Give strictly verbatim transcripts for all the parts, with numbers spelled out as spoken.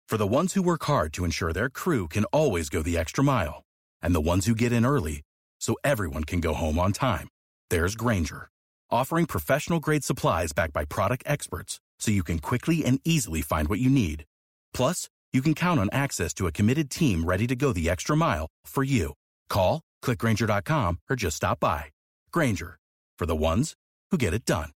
For the ones who work hard to ensure their crew can always go the extra mile, and the ones who get in early so everyone can go home on time, there's Grainger, offering professional-grade supplies backed by product experts so you can quickly and easily find what you need. Plus, you can count on access to a committed team ready to go the extra mile for you. Call, click Grainger dot com, or just stop by. Grainger, for the ones who get it done.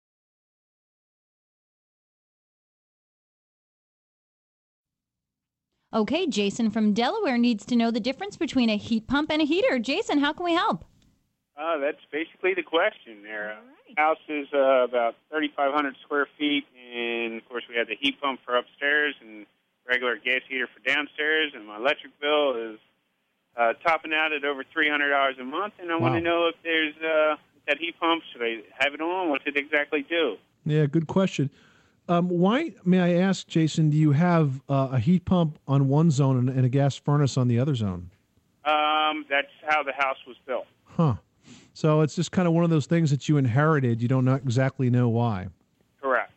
Okay, Jason from Delaware needs to know the difference between a heat pump and a heater. Jason, how can we help? Uh, that's basically the question there. All right. House is uh, about thirty-five hundred square feet, and, of course, we have the heat pump for upstairs and regular gas heater for downstairs, and my electric bill is uh, topping out at over three hundred dollars a month, and I wow. want to know if there's uh, that heat pump, should I have it on? What does it exactly do? Yeah, good question. Um, why, may I ask, Jason, do you have uh, a heat pump on one zone and, and a gas furnace on the other zone? Um, that's how the house was built. Huh. So it's just kind of one of those things that you inherited. You don't not exactly know why. Correct.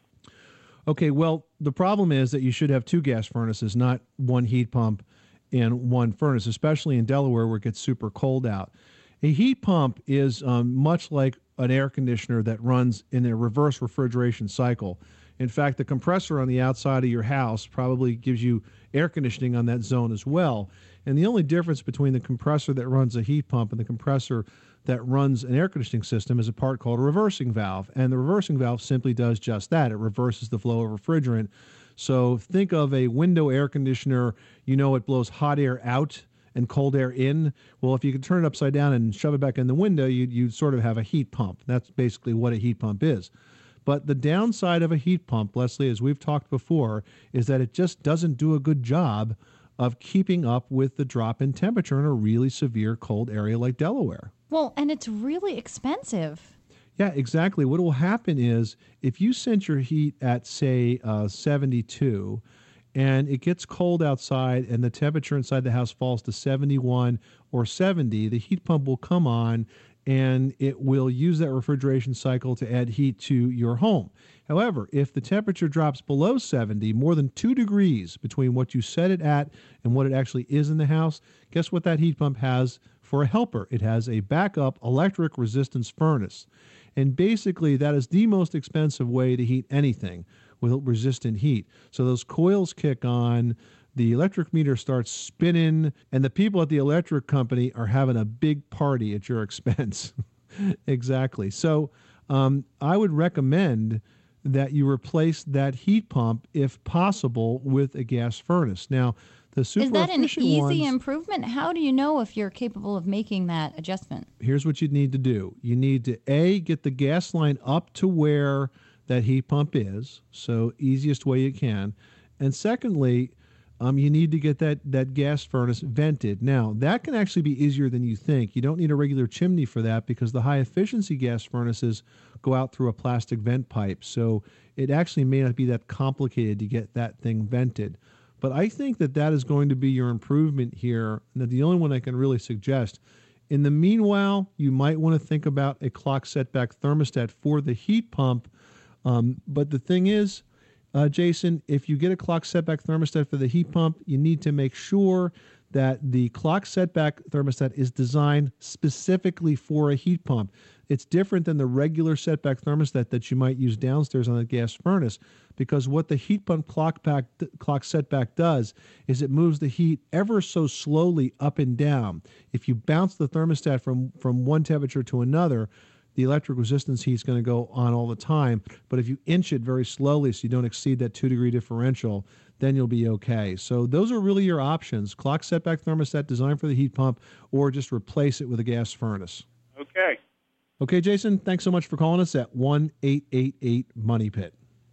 Okay, well, the problem is that you should have two gas furnaces, not one heat pump and one furnace, especially in Delaware where it gets super cold out. A heat pump is um, much like an air conditioner that runs in a reverse refrigeration cycle. In fact, the compressor on the outside of your house probably gives you air conditioning on that zone as well. And the only difference between the compressor that runs a heat pump and the compressor that runs an air conditioning system is a part called a reversing valve. And the reversing valve simply does just that. It reverses the flow of refrigerant. So think of a window air conditioner. You know it blows hot air out and cold air in. Well, if you could turn it upside down and shove it back in the window, you'd, you'd sort of have a heat pump. That's basically what a heat pump is. But the downside of a heat pump, Leslie, as we've talked before, is that it just doesn't do a good job of keeping up with the drop in temperature in a really severe cold area like Delaware. Well, and it's really expensive. Yeah, exactly. What will happen is if you set your heat at, say, uh, seventy-two, and it gets cold outside and the temperature inside the house falls to seventy-one or seventy, the heat pump will come on and it will use that refrigeration cycle to add heat to your home. However, if the temperature drops below seventy, more than two degrees between what you set it at and what it actually is in the house, guess what that heat pump has for a helper? It has a backup electric resistance furnace. And basically, that is the most expensive way to heat anything with resistant heat. So those coils kick on, the electric meter starts spinning, and the people at the electric company are having a big party at your expense. Exactly. So um, I would recommend that you replace that heat pump, if possible, with a gas furnace. Now, the super Is that an easy ones, improvement? How do you know if you're capable of making that adjustment? Here's what you need to do. You need to, A, get the gas line up to where that heat pump is, so easiest way you can. And secondly, Um, you need to get that, that gas furnace vented. Now, that can actually be easier than you think. You don't need a regular chimney for that because the high-efficiency gas furnaces go out through a plastic vent pipe. So it actually may not be that complicated to get that thing vented. But I think that that is going to be your improvement here, and the only one I can really suggest. In the meanwhile, you might want to think about a clock setback thermostat for the heat pump. Um, but the thing is, Uh, Jason, if you get a clock setback thermostat for the heat pump, you need to make sure that the clock setback thermostat is designed specifically for a heat pump. It's different than the regular setback thermostat that you might use downstairs on a gas furnace, because what the heat pump clock, back, clock setback does is it moves the heat ever so slowly up and down. If you bounce the thermostat from, from one temperature to another, the electric resistance heat is going to go on all the time. But if you inch it very slowly so you don't exceed that two-degree differential, then you'll be okay. So those are really your options. Clock setback thermostat designed for the heat pump, or just replace it with a gas furnace. Okay. Okay, Jason, thanks so much for calling us at one eight eight eight money pit.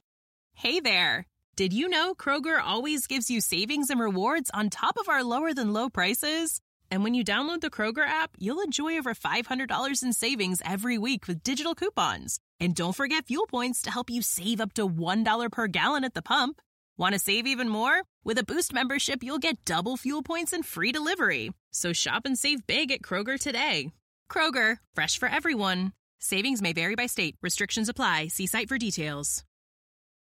Hey there. Did you know Kroger always gives you savings and rewards on top of our lower-than-low prices? And when you download the Kroger app, you'll enjoy over five hundred dollars in savings every week with digital coupons. And don't forget fuel points to help you save up to one dollar per gallon at the pump. Want to save even more? With a Boost membership, you'll get double fuel points and free delivery. So shop and save big at Kroger today. Kroger, fresh for everyone. Savings may vary by state. Restrictions apply. See site for details.